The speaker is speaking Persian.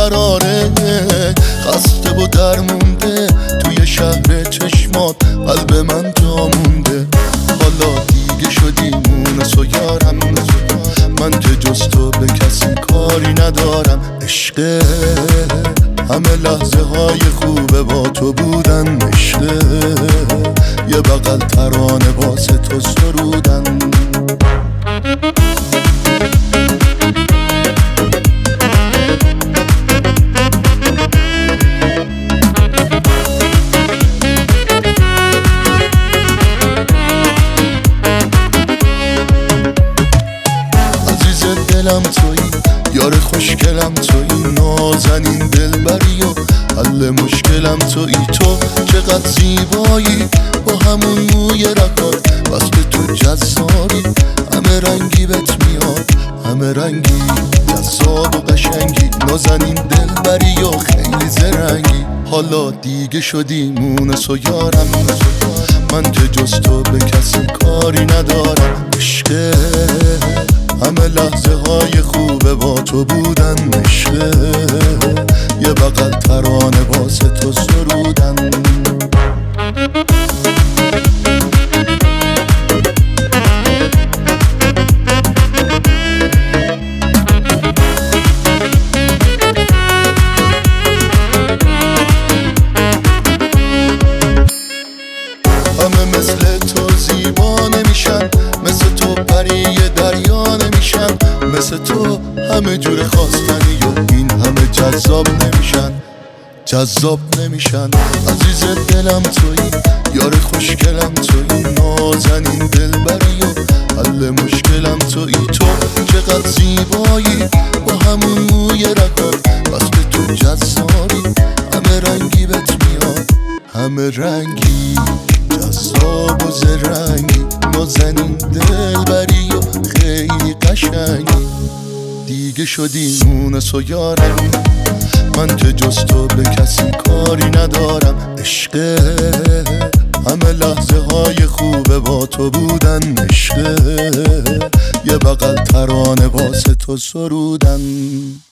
بیقراره، خسته و درمونده توی شهر چشمات قلب من جا مونده. حالا دیگه شدی مونس و یارم، من که جز تو به کسی کاری ندارم. عشقه همه لحظه های خوبه با تو بودن، عشقه یه بغل ترانه واسه تو سرودن. دلم تویی، یار خوشگلم تویی، نازنین دلبری و حل مشکلم تویی. تو چقدر زیبایی با همون موی رکات، وقت تو جذابی، همه رنگی بهت میاد، همه رنگی جذاب و قشنگی، نازنین دلبری و خیلی زرنگی. حالا دیگه شدی مونس و یارم، من که جز تو به کسی کاری ندارم. عشقه همه لحظه های خوبه با تو بودن، عشقه یه بغل ترانه واسه تو سرودن. همه مثل تو زیبا نمیشن، مثل تو پری دریا نمیشن، مثل تو همه جور خواستنی و این همه جذاب نمیشن، جذاب نمیشن. عزیز دلم تویی، یار خوشگلم تویی، نازنین دلبری و حل مشکلم تویی. تو چقدر زیبایی با همون موی رکات، وقت تو جذابی، همه رنگی بهت میاد، همه رنگی جذاب و زرنگی، نازنین دلبری و خیلی قشنگی. دیگه شدی مونس و یارم، من که جز تو به کسی کاری ندارم. عشقه همه لحظه های خوبه با تو بودن، عشقه یه بغل ترانه واسه تو سرودن.